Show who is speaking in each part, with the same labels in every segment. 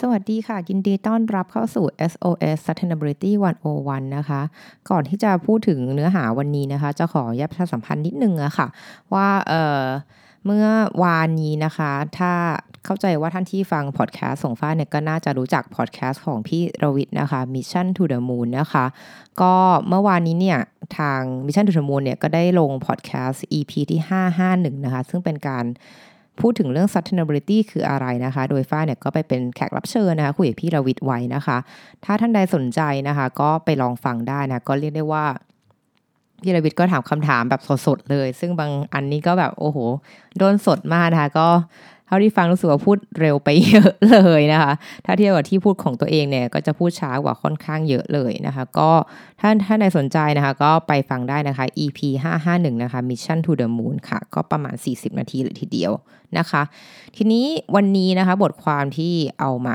Speaker 1: สวัสดีค่ะยินดีต้อนรับเข้าสู่ SOS Sustainability 101นะคะก่อนที่จะพูดถึงเนื้อหาวันนี้นะคะจะขอประชาสัมพันธ์นิดนึงอะค่ะว่าเมื่อวานนี้นะคะถ้าเข้าใจว่าท่านที่ฟังพอดแคสต์ส่งฟ้าเนี่ยก็น่าจะรู้จักพอดแคสต์ของพี่รวิทย์นะคะ Mission to the Moon นะคะก็เมื่อวานนี้เนี่ยทาง Mission to the Moon เนี่ยก็ได้ลงพอดแคสต์ EP ที่551นะคะซึ่งเป็นการพูดถึงเรื่อง sustainability คืออะไรนะคะโดยฟ้าเนี่ยก็ไปเป็นแขกรับเชิญนะคะคุยกับพี่รวิทย์ไว้นะคะถ้าท่านใดสนใจนะคะก็ไปลองฟังได้นะก็เรียกได้ว่าพี่รวิทย์ก็ถามคำถามแบบสดๆเลยซึ่งบางอันนี้ก็แบบโอ้โหโดนสดมากนะคะก็เท่าที่ฟังรู้สึกว่าพูดเร็วไปเยอะเลยนะคะถ้าเทียบกับที่พูดของตัวเองเนี่ยก็จะพูดช้ากว่าค่อนข้างเยอะเลยนะคะก็ถ้าใดสนใจนะคะก็ไปฟังได้นะคะ EP 551นะคะ Mission to the Moon ค่ะก็ประมาณ40นาทีเลยทีเดียวนะคะทีนี้วันนี้นะคะบทความที่เอามา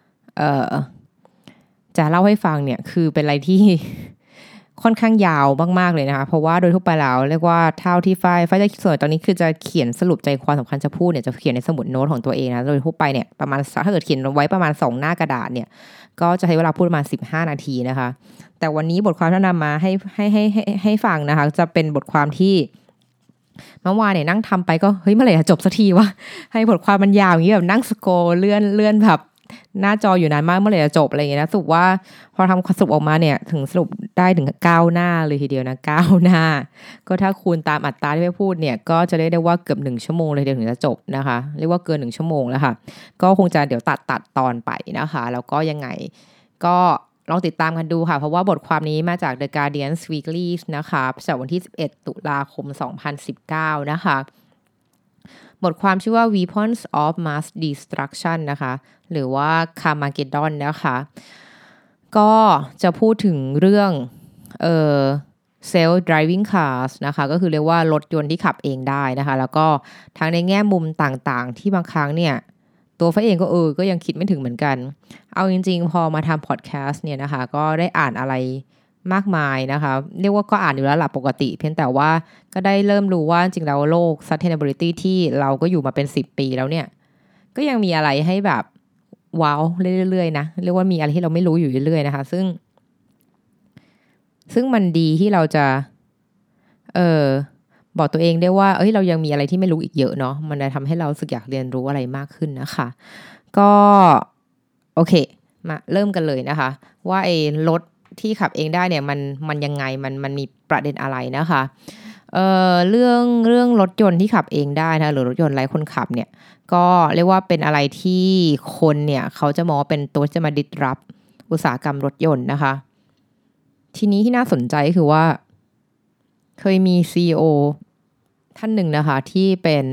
Speaker 1: จะเล่าให้ฟังเนี่ยคือเป็นอะไรที่ ค่อนข้างยาวมากๆเลยนะคะเพราะว่าโดยทั่วไปแล้วเรียกว่าเท่าที่ฝ้ายจะส่วนตอนนี้คือจะเขียนสรุปใจความสำคัญจะพูดเนี่ยจะเขียนในสมุดโน้ตของตัวเองนะโดยทั่วไปเนี่ยประมาณถ้าเกิดเขียนไว้ประมาณ2หน้ากระดาษเนี่ยก็จะใช้เวลาพูดประมาณ15นาทีนะคะแต่วันนี้บทความที่นำมาให้ฟังนะคะจะเป็นบทความที่เมื่อวานเนี่ยนั่งทำไปก็เฮ้ยเมื่อไหร่จะจบสักทีวะให้บทความมันยาวอย่างนี้แบบนั่งสโกเลื่อนแบบหน้าจออยู่นานมากเมื่อไหร่จะจบอะไรอย่างเงี้ยนะสรุปว่าพอทำสรุปออกมาเนี่ยถึงสรุปได้ถึง9หน้าเลยทีเดียวนะ9หน้าก็ถ้าคูณตามอัตราที่ไปพูดเนี่ยก็จะเรียกได้ว่าเกือบ1ชั่วโมงเลยเดี๋ยวถึงจะจบนะคะเรียกว่าเกิน1ชั่วโมงแล้วค่ะก็คงจะเดี๋ยวตัดตอนไปนะคะแล้วก็ยังไงก็ลองติดตามกันดูค่ะเพราะว่าบทความนี้มาจาก The Guardian Weekly นะคะจากวันที่11ตุลาคม2019นะคะบทความชื่อว่า Weapons of Mass Destruction นะคะหรือว่า Carmageddon นะคะก็จะพูดถึงเรื่องself driving cars นะคะก็คือเรียกว่ารถยนต์ที่ขับเองได้นะคะแล้วก็ทั้งในแง่มุมต่างๆที่บางครั้งเนี่ยตัวฟ้าเองก็ยังคิดไม่ถึงเหมือนกันเอาจริงๆพอมาทำพอดแคสต์เนี่ยนะคะก็ได้อ่านอะไรมากมายนะคะเรียกว่าก็อ่านอยู่แล้วหลับปกติเพียงแต่ว่าก็ได้เริ่มรู้ว่าจริงๆแล้วโลก sustainability ที่เราก็อยู่มาเป็น10ปีแล้วเนี่ยก็ยังมีอะไรให้แบบว้าวเรื่อยๆนะเรียกว่ามีอะไรที่เราไม่รู้อยู่เรื่อยๆนะคะซึ่งมันดีที่เราจะบอกตัวเองได้ว่าเรายังมีอะไรที่ไม่รู้อีกเยอะเนาะมันจะทำให้เราสึกอยากเรียนรู้อะไรมากขึ้นนะคะก็โอเคมาเริ่มกันเลยนะคะว่าไอ้รถที่ขับเองได้เนี่ยมันยังไงมันมีประเด็นอะไรนะคะเรื่องรถยนต์ที่ขับเองได้นะหรือรถยนต์ไร้คนขับเนี่ยก็เรียกว่าเป็นอะไรที่คนเนี่ยเขาจะมองว่าเป็นตัวจะมาdisruptอุตสาหกรรมรถยนต์นะคะทีนี้ที่น่าสนใจคือว่าเคยมี CEO ท่านหนึ่งนะคะที่เป็น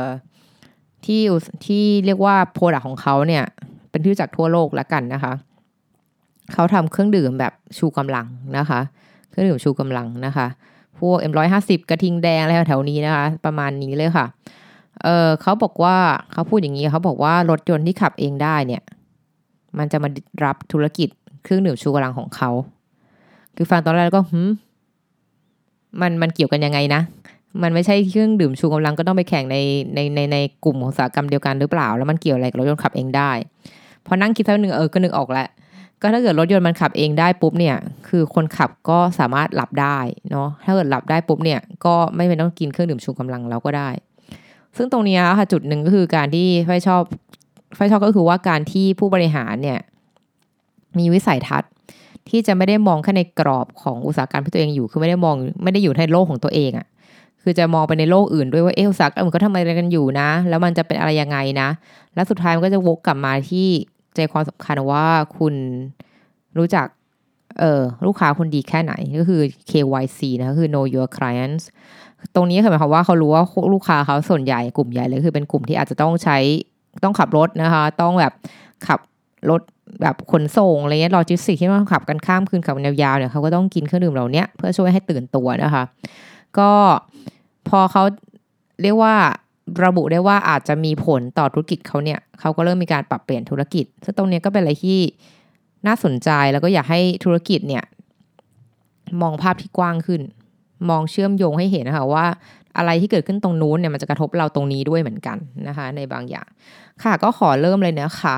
Speaker 1: ที่เรียกว่าโปรดักต์ของเขาเนี่ยเป็นที่รู้จักทั่วโลกแล้วกันนะคะเขาทำเครื่องดื่มแบบชูกำลังนะคะเครื่องดื่มชูกำลังนะคะพวก M150 กระทิงแดงอะไรแถวนี้นะคะประมาณนี้เลยค่ะเขาบอกว่าเขาพูดอย่างนี้เขาบอกว่ารถยนต์ที่ขับเองได้เนี่ยมันจะมารับธุรกิจเครื่องดื่มชูกำลังของเขาคือฟังตอนแรกก็มันเกี่ยวกันยังไงนะมันไม่ใช่เครื่องดื่มชูกำลังก็ต้องไปแข่งในกลุ่มอุตสาหกรรมเดียวกันหรือเปล่าแล้วมันเกี่ยวอะไรกับรถยนต์ขับเองได้พอนั่งคิดสักนึงก็นึกออกแล้วก็ถ้าเกิดรถยนต์มันขับเองได้ปุ๊บเนี่ยคือคนขับก็สามารถหลับได้เนาะถ้าเกิดหลับได้ปุ๊บเนี่ยก็ไม่เป็นต้องกินเครื่องดื่มชูกำลังแล้วก็ได้ซึ่งตรงนี้ค่ะจุดหนึ่งก็คือการที่ไฟชอบก็คือว่าการที่ผู้บริหารเนี่ยมีวิสัยทัศน์ที่จะไม่ได้มองแค่ในกรอบของอุตสาหกรรมที่ตัวเองอยู่คือไม่ได้อยู่ในโลกของตัวเองอ่ะคือจะมองไปในโลกอื่นด้วยว่าอุตสาหกรรมเขาทำอะไรกันอยู่นะแล้วมันจะเป็นอะไรยังไงนะแล้วสุดท้ายมันก็จะวกกลับมาที่ใจความสำคัญว่าคุณรู้จักลูกค้าคุณดีแค่ไหนก็คือ KYC นะคือ Know Your Clients ตรงนี้คือหมายความว่าเขารู้ว่าลูกค้าเขาส่วนใหญ่กลุ่มใหญ่เลยคือเป็นกลุ่มที่อาจจะต้องขับรถนะคะต้องแบบขับรถแบบขนส่งอะไรเงี้ยโลจิสติกส์ที่ต้องขับกันข้ามคืนขับยาวๆเนี่ยเขาก็ต้องกินเครื่องดื่มเหล่านี้เพื่อช่วยให้ตื่นตัวนะคะก็พอเขาเรียกว่าระบุได้ว่าอาจจะมีผลต่อธุรกิจเขาเนี่ยเขาก็เริ่มมีการปรับเปลี่ยนธุรกิจซึ่งตรงนี้ก็เป็นอะไรที่น่าสนใจแล้วก็อยากให้ธุรกิจเนี่ยมองภาพที่กว้างขึ้นมองเชื่อมโยงให้เห็นนะคะว่าอะไรที่เกิดขึ้นตรงนู้นเนี่ยมันจะกระทบเราตรงนี้ด้วยเหมือนกันนะคะในบางอย่างค่ะก็ขอเริ่มเลยนะคะ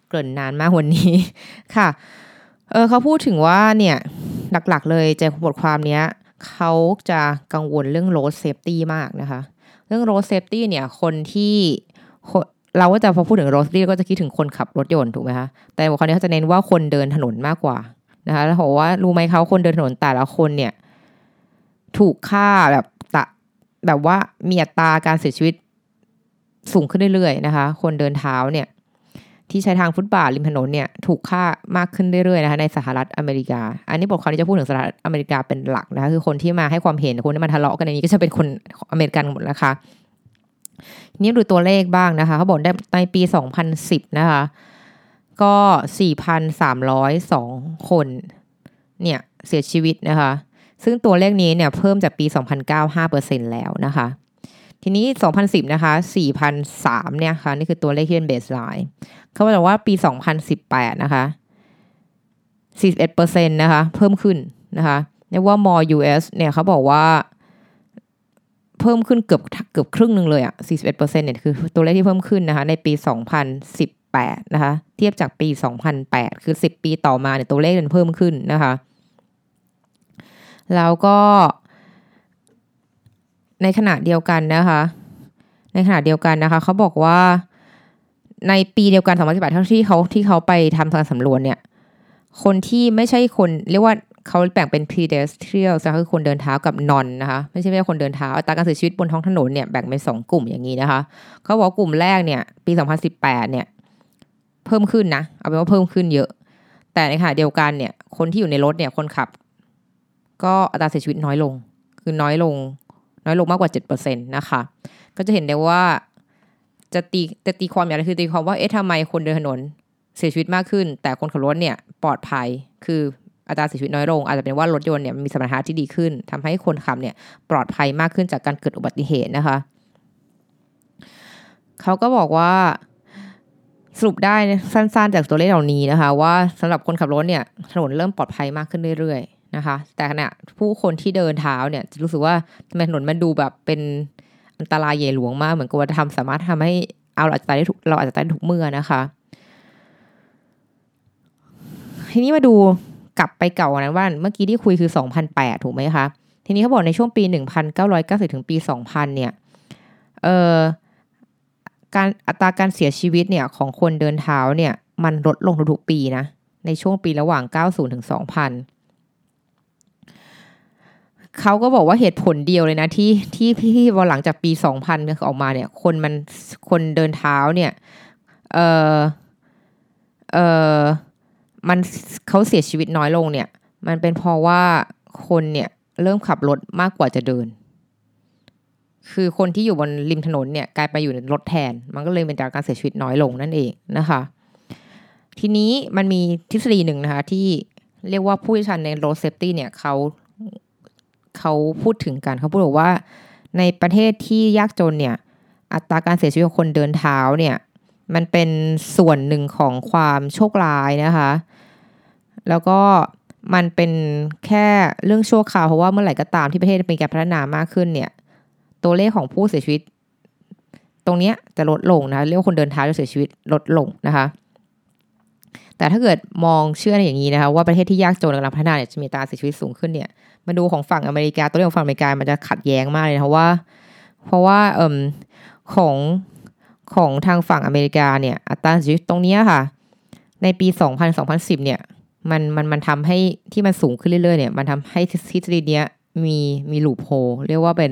Speaker 1: เกริ่นนานมากวันนี้ ค่ะเขาพูดถึงว่าเนี่ยหลักๆเลยใจบทความเนี้ยเขาจะกังวลเรื่อง road safety มากนะคะเรื่อง road safety เนี่ยคนที่เราก็จะพอพูดถึง road safety ก็จะคิดถึงคนขับรถยนต์ถูกไหมคะแต่บทความนี้เขาจะเน้นว่าคนเดินถนนมากกว่านะคะแล้วบอกว่ารู้ไหมเขาคนเดินถนนแต่ละคนเนี่ยถูกฆ่าแบบว่ามีอัตราการเสียชีวิตสูงขึ้นเรื่อยๆนะคะคนเดินเท้าเนี่ยที่ใช้ทางฟุตบาทริมถนนเนี่ยถูกฆ่ามากขึ้นเรื่อยๆนะคะในสหรัฐอเมริกาอันนี้บทความที่จะพูดถึงสหรัฐอเมริกาเป็นหลักนะคะคือคนที่มาให้ความเห็นคนที่มาทะเลาะกันในนี้ก็จะเป็นคนอเมริกันหมดนะคะนี่ดูตัวเลขบ้างนะคะเขาบอกในปี2010นะคะก็ 4,302 คนเนี่ยเสียชีวิตนะคะซึ่งตัวเลขนี้เนี่ยเพิ่มจากปี2009 5% แล้วนะคะทีนี้2010นะคะ4,003เนี่ยค่ะนี่คือตัวเลขที่เป็นเบสไลน์เขาบอกว่าปี2018นะคะ41%นะคะเพิ่มขึ้นนะคะเรียกว่า more US เนี่ยเขาบอกว่าเพิ่มขึ้นเกือบครึ่งนึงเลยอ่ะ 41% เนี่ยคือตัวเลขที่เพิ่มขึ้นนะคะในปี2018นะคะเทียบจากปี2008คือ10ปีต่อมาเนี่ยตัวเลขมันเพิ่มขึ้นนะคะแล้วก็ในขณะเดียวกันนะคะเขาบอกว่าในปีเดียวกัน2018ที่เขาไปทำการสำรวจเนี่ยคนที่ไม่ใช่คนเรียกว่าเขาแบ่งเป็น pedestrian นะคะคือคนเดินเท้ากับ non นะคะไม่ใช่คนเดินเท้าอัตราการเสียชีวิตบนท้องถนนเนี่ยแบ่งเป็น2กลุ่มอย่างนี้นะคะเขาบอกกลุ่มแรกเนี่ยปี2018เนี่ยเพิ่มขึ้นนะเอาเป็นว่าเพิ่มขึ้นเยอะแต่ในขณะเดียวกันเนี่ยคนที่อยู่ในรถเนี่ยคนขับก็อัตราเสียชีวิตน้อยลงคือน้อยลงมากกว่า 7% นะคะก็จะเห็นได้ว่าจะตีความอย่างไรคือตีความว่าทำไมคนเดินถนนเสียชีวิตมากขึ้นแต่คนขับรถเนี่ยปลอดภัยคืออัตราเสียชีวิตน้อยลงอาจจะเป็นว่ารถยนต์เนี่ยมีสมรรถนะที่ดีขึ้นทำให้คนขับเนี่ยปลอดภัยมากขึ้นจากการเกิดอุบัติเหตุนะคะเขาก็บอกว่าสรุปได้สั้นๆจากตัวเลขเหล่านี้นะคะว่าสำหรับคนขับรถเนี่ยถนนเริ่มปลอดภัยมากขึ้นเรื่อยๆนะคะแต่ขณะผู้คนที่เดินเท้าเนี่ยจะรู้สึกว่าทำไมถนนมันดูแบบเป็นอันตรายใหญ่หลวงมากเหมือนกับว่าสามารถทำให้เราอาจจะตายได้ทุกเมื่อนะคะทีนี้มาดูกลับไปเก่านั้นว่าเมื่อกี้ที่คุยคือ2008ถูกไหมคะทีนี้เขาบอกในช่วงปี1990ถึงปี2000เนี่ยการอัตราการเสียชีวิตเนี่ยของคนเดินเท้าเนี่ยมันลดลงทุกๆปีนะในช่วงปีระหว่าง90ถึง2000เขาก็บอกว่าเหตุผลเดียวเลยนะที่พี่พอหลังจากปี2000เนี่ยออกมาเนี่ยคนเดินเท้าเนี่ยมันเขาเสียชีวิตน้อยลงเนี่ยมันเป็นเพราะว่าคนเนี่ยเริ่มขับรถมากกว่าจะเดินคือคนที่อยู่บนริมถนนเนี่ยกลายไปอยู่ในรถแทนมันก็เลยเป็นการเสียชีวิตน้อยลงนั่นเองนะคะทีนี้มันมีทฤษฎีหนึ่งนะคะที่เรียกว่าผู้เชี่ยวชาญใน road safety เนี่ยเขาพูดถึงกันเขาพูดว่าในประเทศที่ยากจนเนี่ยอัตราการเสียชีวิตของคนเดินเท้าเนี่ยมันเป็นส่วนหนึ่งของความโชคร้ายนะคะแล้วก็มันเป็นแค่เรื่องชั่วคราวเพราะว่าเมื่อไหร่ก็ตามที่ประเทศมีการพัฒนามากขึ้นเนี่ยตัวเลขของผู้เสียชีวิตตรงนี้จะลดลงนะเรียกว่าคนเดินเท้าจะเสียชีวิตลดลงนะคะแต่ถ้าเกิดมองเชื่ออย่างนี้นะคะว่าประเทศที่ยากจนกำลังพัฒนาเนี่ยจะมีอัตราเสียชีวิตสูงขึ้นเนี่ยมาดูของฝั่งอเมริกาตัวเลขของฝั่งอเมริกามันจะขัดแย้งมากเลยนะเพราะว่าของทางฝั่งอเมริกาเนี่ยอัตราเสียชีวิตตรงนี้ค่ะในปี2010เนี่ยมันทำให้ที่มันสูงขึ้นเรื่อยๆเนี่ยมันทำให้ทฤษฎีเนี้ยมีลูปโฮเรียกว่าเป็น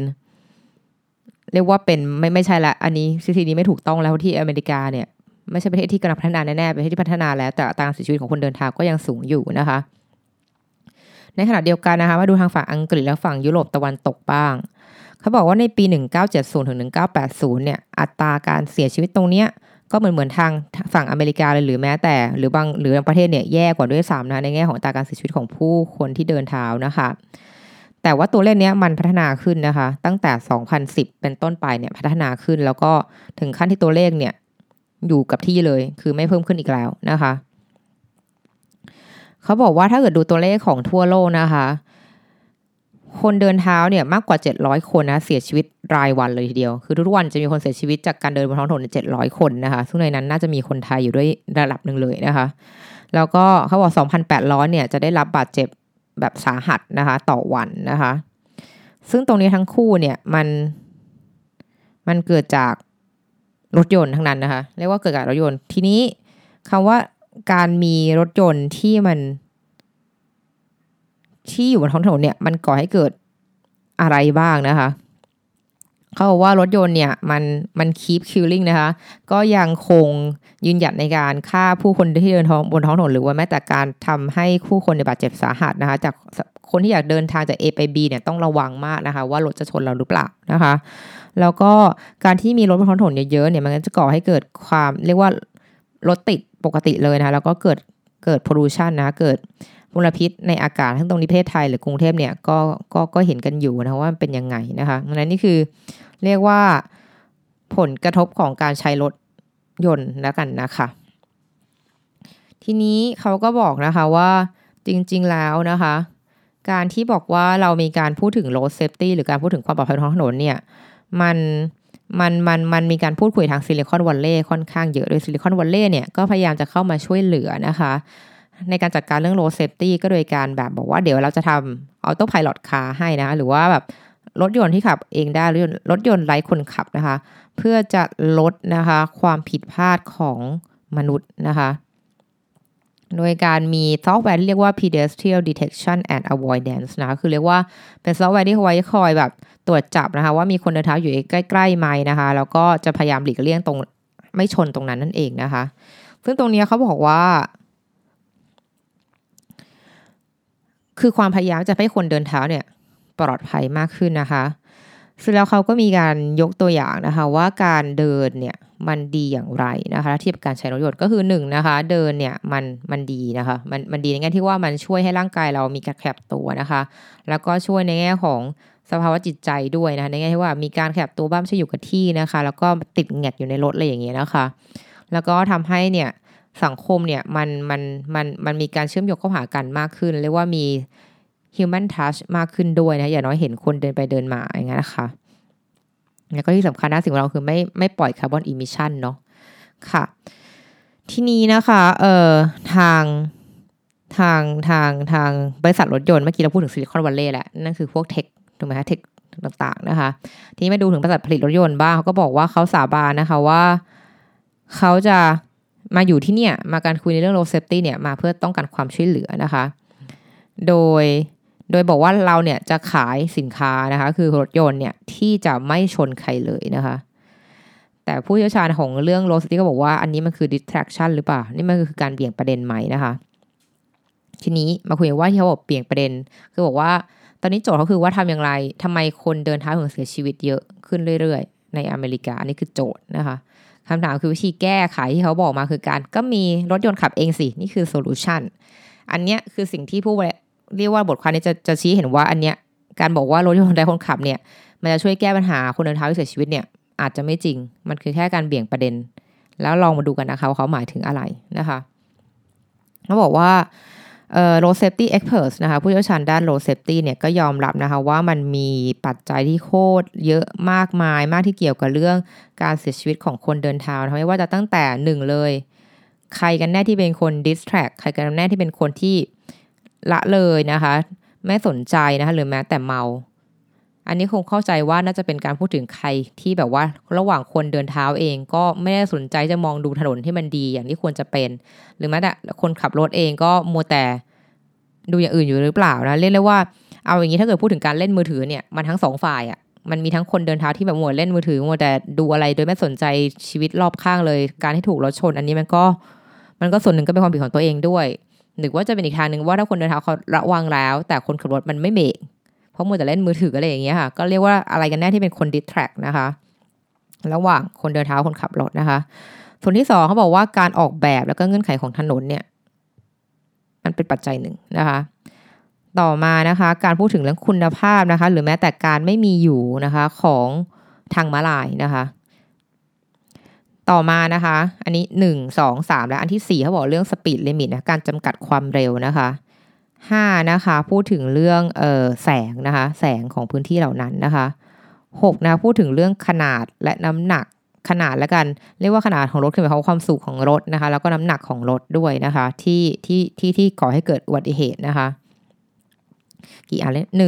Speaker 1: ไม่ใช่ละอันนี้ทฤษฎีนี้ไม่ถูกต้องแล้วที่อเมริกาเนี่ยไม่ใช่ประเทศที่กำลังพัฒนาแน่ๆเป็นประเทศที่พัฒนาแล้วแต่อัตราการเสียชีวิตของคนเดินทางก็ยังสูงอยู่นะคะในขณะเดียวกันนะคะมาดูทางฝั่งอังกฤษและฝั่งยุโรปตะวันตกบ้างเขาบอกว่าในปี1970ถึง1980เนี่ยอัตราการเสียชีวิตตรงเนี้ยก็เหมือนทางฝั่งอเมริกาเลยหรือแม้แต่หรือบางประเทศเนี่ยแย่กว่าด้วยซ้ำนะในแง่ของอัตราการเสียชีวิตของผู้คนที่เดินเท้านะคะแต่ว่าตัวเลขนี้มันพัฒนาขึ้นนะคะตั้งแต่2010เป็นต้นไปเนี่ยพัฒนาขึ้นแล้วก็ถึงขั้นที่ตัวเลขเนี่ยอยู่กับที่เลยคือไม่เพิ่มขึ้นอีกแล้วนะคะเขาบอกว่าถ้าเกิดดูตัวเลขของทั่วโลกนะคะคนเดินเท้าเนี่ยมากกว่า700คนนะเสียชีวิตรายวันเลยทีเดียวคือทุกวันจะมีคนเสียชีวิตจากการเดินบนท้องถนน700คนนะคะซึ่งในนั้นน่าจะมีคนไทยอยู่ด้วยระดับนึงเลยนะคะแล้วก็เขาบอก 2,800 เนี่ยจะได้รับบาดเจ็บแบบสาหัสนะคะต่อวันนะคะซึ่งตรงนี้ทั้งคู่เนี่ยมันเกิดจากรถยนต์ทั้งนั้นนะคะเรียกว่าเกิดจากรถยนต์ทีนี้คำว่าการมีรถยนต์ที่อยู่บนท้องถนนเนี่ยมันก่อให้เกิดอะไรบ้างนะคะเขาบอกว่ารถยนต์เนี่ยมัน keep killing นะคะก็ยังคงยืนหยัดในการฆ่าผู้คนที่เดินบนท้องถนนหรือว่าแม้แต่การทำให้ผู้คนบาดเจ็บสาหัสนะคะจากคนที่อยากเดินทางจาก A ไป B เนี่ยต้องระวังมากนะคะว่ารถจะชนเราหรือเปล่านะคะแล้วก็การที่มีรถบนท้องถนนเยอะๆเนี่ยมันก็จะก่อให้เกิดความเรียกว่ารถติดปกติเลยนะคะแล้วก็เกิด pollution นะเกิดมลพิษในอากาศทั้งตรงนี้ประเทศไทยหรือกรุงเทพเนี่ยก็เห็นกันอยู่นะว่ามันเป็นยังไงนะคะดังนั้นนี่คือเรียกว่าผลกระทบของการใช้รถยนต์แล้วกันนะคะทีนี้เขาก็บอกนะคะว่าจริงๆแล้วนะคะการที่บอกว่าเรามีการพูดถึง road safety หรือการพูดถึงความปลอดภัยบนท้องถนนเนี่ยมันมีการพูดคุยทางซิลิคอนวัลเลย์ค่อนข้างเยอะโดยซิลิคอนวัลเลย์เนี่ยก็พยายามจะเข้ามาช่วยเหลือนะคะในการจัดการเรื่อง road safety ก็โดยการแบบบอกว่าเดี๋ยวเราจะทำ auto pilot car ให้นะหรือว่าแบบรถยนต์ที่ขับเองได้รถยนต์ไร้คนขับนะคะเพื่อจะลดนะคะความผิดพลาดของมนุษย์นะคะโดยการมีซอฟต์แวร์ที่เรียกว่า pedestrian detection and avoidance นะคะคือเรียกว่าเป็นซอฟต์แวร์ที่ไว้คอยแบบตรวจจับนะคะว่ามีคนเดินเท้าอยู่ใกล้ๆไหมนะคะแล้วก็จะพยายามหลีกเลี่ยงตรงไม่ชนตรงนั้นนั่นเองนะคะซึ่งตรงนี้เขาบอกว่าคือความพยายามจะให้คนเดินเท้าเนี่ยปลอดภัยมากขึ้นนะคะซึ่งแล้วเขาก็มีการยกตัวอย่างนะคะว่าการเดินเนี่ยมันดีอย่างไรนะคะเทียบกับการใช้รถยนต์ก็คือ1นะคะเดินเนี่ยมันดีนะคะมันดีในแง่ที่ว่ามันช่วยให้ร่างกายเรามีการขยับตัวนะคะแล้วก็ช่วยในแง่ของสภาวะจิตใจด้วยนะคะในแง่ที่ว่ามีการขยับตัวบ้างไม่ใช่อยู่กับที่นะคะแล้วก็ติดแงกอยู่ในรถอะไรอย่างเงี้ยนะคะแล้วก็ทำให้เนี่ยสังคมเนี่ยมันมีการเชื่อมโยงเข้าหากันมากขึ้นเรียกว่ามี human touch มากขึ้นด้วยนะอย่างน้อยเห็นคนเดินไปเดินมาอย่างเงี้ยนะคะแล้วก็ที่สำคัญนะสิ่งของเราคือไม่ปล่อยคาร์บอนอิมิชันเนาะค่ะทีนี้นะคะทางบริษัทรถยนต์เมื่อกี้เราพูดถึงซิลิคอนวัลเลย์แหละนั่นคือพวกเทคถูกไหมคะเทคต่างๆนะคะทีนี้มาดูถึงบริษัทผลิตรถยนต์บ้างเขาก็บอกว่าเขาสาบานนะคะว่าเขาจะมาอยู่ที่เนี่ยมาการคุยในเรื่อง road safety เนี่ยมาเพื่อต้องการความช่วยเหลือนะคะโดยบอกว่าเราเนี่ยจะขายสินค้านะคะคือรถยนต์เนี่ยที่จะไม่ชนใครเลยนะคะแต่ผู้เชี่ยวชาญของเรื่อง road safety ก็บอกว่าอันนี้มันคือ distraction หรือเปล่านี่มันคือการเบี่ยงประเด็นไหมนะคะทีนี้มาคุยว่าที่เขาบอกเบี่ยงประเด็นคือบอกว่าตอนนี้โจทย์เขาคือว่าทำอย่างไรทำไมคนเดินเท้าถึงเสียชีวิตเยอะขึ้นเรื่อยๆในอเมริกาอันนี้คือโจทย์นะคะคำถามคือวิธีแก้ไขที่เขาบอกมาคือการก็มีรถยนต์ขับเองสินี่คือโซลูชันอันเนี้ยคือสิ่งที่ผู้เรียกว่าบทความนี้จะชี้เห็นว่าอันเนี้ยการบอกว่ารถยนต์ไร้คนขับเนี่ยมันจะช่วยแก้ปัญหาคนเดินเท้าที่เสียชีวิตเนี่ยอาจจะไม่จริงมันคือแค่การเบี่ยงประเด็นแล้วลองมาดูกันนะคะว่าเขาหมายถึงอะไรนะคะเขาบอกว่าroad safety experts นะคะผู้เชี่ยวชาญด้าน road safety เนี่ยก็ยอมรับนะคะว่ามันมีปัจจัยที่โคตรเยอะมากมายมากที่เกี่ยวกับเรื่องการเสียชีวิตของคนเดินเท้าไม่ว่าจะตั้งแต่1เลยใครกันแน่ที่เป็นคน distract ใครกันแน่ที่เป็นคนที่ละเลยนะคะไม่สนใจนะคะหรือแม้แต่เมาอันนี้คงเข้าใจว่าน่าจะเป็นการพูดถึงใครที่แบบว่าระหว่างคนเดินเท้าเองก็ไม่ได้สนใจจะมองดูถนนที่มันดีอย่างที่ควรจะเป็นหรือแม้แต่คนขับรถเองก็มัวแต่ดูอย่างอื่นอยู่หรือเปล่านะเรียกได้ว่าเอาอย่างนี้ถ้าเกิดพูดถึงการเล่นมือถือเนี่ยมันทั้งสองฝ่ายอ่ะมันมีทั้งคนเดินเท้าที่แบบมัวเล่นมือถือมัวแต่ดูอะไรโดยไม่สนใจชีวิตรอบข้างเลยการที่ถูกรถชนอันนี้มันก็ส่วนหนึ่งก็เป็นความผิดของตัวเองด้วยหรือว่าจะเป็นอีกทางนึงว่าถ้าคนเดินเท้าเขาระวังแล้วแต่คนขับรถมันไม่เบรกเพราะมัวแต่เล่นมือถืออะไรอย่างเงี้ยค่ะก็เรียกว่าอะไรกันแน่ที่เป็นคน distract นะคะระหว่างคนเดินเท้าคนขับรถนะคะส่วนที่2เขาบอกว่าการออกแบบแล้วก็เงื่อนไขของถนนเนี่ยมันเป็นปัจจัยหนึ่งนะคะต่อมานะคะการพูดถึงเรื่องคุณภาพนะคะหรือแม้แต่การไม่มีอยู่นะคะของทางม้าลายนะคะต่อมานะคะอันนี้1 2 3และอันที่4เขาบอกเรื่อง speed limit นะการจำกัดความเร็วนะคะ 5นะคะพูดถึงเรื่องแสงนะคะแสงของพื้นที่เหล่านั้นนะคะ6นะพูดถึงเรื่องขนาดและน้ำหนักขนาดแล้วกันเรียกว่าขนาดของรถคือหมายความว่าความสูงของรถนะคะแล้วก็น้ำหนักของรถด้วยนะคะที่ก่อให้เกิดอุบัติเหตุนะคะกี่อันเลย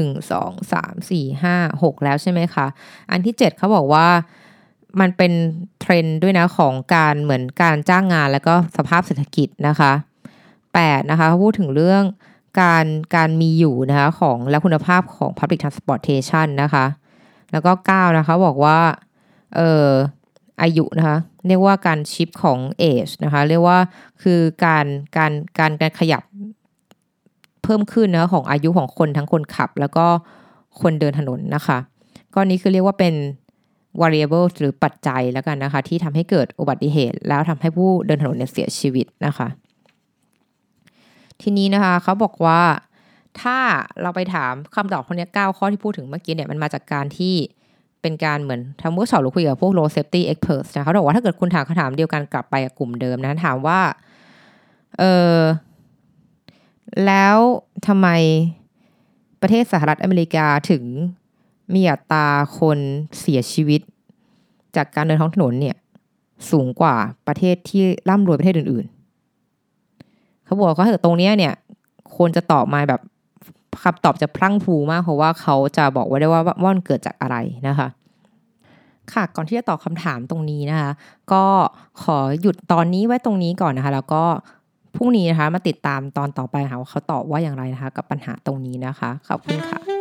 Speaker 1: 1 2 3 4 5 6แล้วใช่ไหมคะอันที่7เขาบอกว่ามันเป็นเทรนด์ด้วยนะของการเหมือนการจ้างงานแล้วก็สภาพเศรษฐกิจนะคะ8นะคะเขาพูดถึงเรื่องการมีอยู่นะคะของและคุณภาพของ public transportation นะคะแล้วก็9นะคะบอกว่าอายุนะคะเรียกว่าการชิปของ age นะคะเรียกว่าคือการขยับเพิ่มขึ้นนะของอายุของคนทั้งคนขับแล้วก็คนเดินถนนนะคะก็นี้คือเรียกว่าเป็น variable หรือปัจจัยแล้วกันนะคะที่ทำให้เกิดอุบัติเหตุแล้วทำให้ผู้เดินถนนเนี่ยเสียชีวิตนะคะทีนี้นะคะเขาบอกว่าถ้าเราไปถามคำตอบคนนี้9ข้อที่พูดถึงเมื่อกี้เนี่ยมันมาจากการที่เป็นการเหมือนทำเวิร์กช็อปหรือคุยกับพวก road safety experts นะเขาบอกว่าถ้าเกิดคุณถามคำถามเดียวกันกลับไปกับกลุ่มเดิมนะถามว่าแล้วทำไมประเทศสหรัฐอเมริกาถึงมีอัตราคนเสียชีวิตจากการเดินท้องถนนเนี่ยสูงกว่าประเทศที่ร่ำรวยประเทศอื่นๆเขาบอกว่าถ้าเกิดตรงนี้เนี่ยควรจะตอบมาแบบคำตอบจะพลั่งพรูมากเพราะว่าเขาจะบอกไว้ได้ว่ามันเกิดจากอะไรนะคะค่ะก่อนที่จะตอบคำถามตรงนี้นะคะก็ขอหยุดตอนนี้ไว้ตรงนี้ก่อนนะคะแล้วก็พรุ่งนี้นะคะมาติดตามตอนต่อไปค่ะว่าเขาตอบว่าอย่างไรนะคะกับปัญหาตรงนี้นะคะขอบคุณค่ะ